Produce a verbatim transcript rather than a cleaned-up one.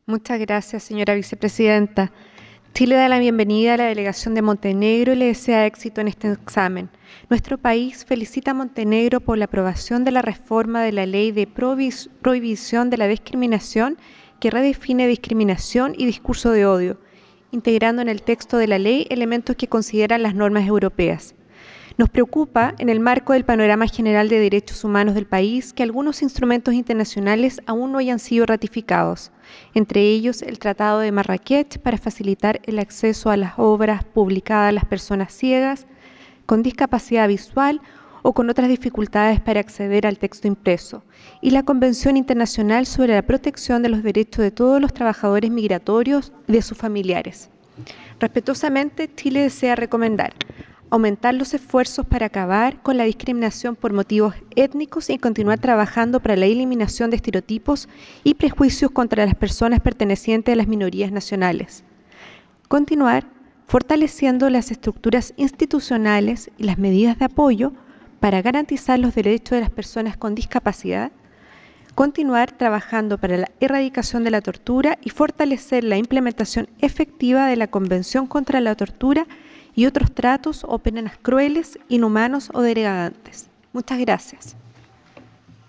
Muchas gracias, señora vicepresidenta. Chile da la bienvenida a la delegación de Montenegro y le desea éxito en este examen. Nuestro país felicita a Montenegro por la aprobación de la reforma de la Ley de Prohibis- Prohibición de la Discriminación que redefine discriminación y discurso de odio, integrando en el texto de la ley elementos que consideran las normas europeas. Nos preocupa, en el marco del panorama general de derechos humanos del país, que algunos instrumentos internacionales aún no hayan sido ratificados, entre ellos el Tratado de Marrakech para facilitar el acceso a las obras publicadas a las personas ciegas, con discapacidad visual o con otras dificultades para acceder al texto impreso, y la Convención Internacional sobre la Protección de los Derechos de todos los trabajadores migratorios y de sus familiares. Respetuosamente, Chile desea recomendar aumentar los esfuerzos para acabar con la discriminación por motivos étnicos y continuar trabajando para la eliminación de estereotipos y prejuicios contra las personas pertenecientes a las minorías nacionales. Continuar fortaleciendo las estructuras institucionales y las medidas de apoyo para garantizar los derechos de las personas con discapacidad. Continuar trabajando para la erradicación de la tortura y fortalecer la implementación efectiva de la Convención contra la Tortura y otros tratos o penas crueles, inhumanos o degradantes. Muchas gracias.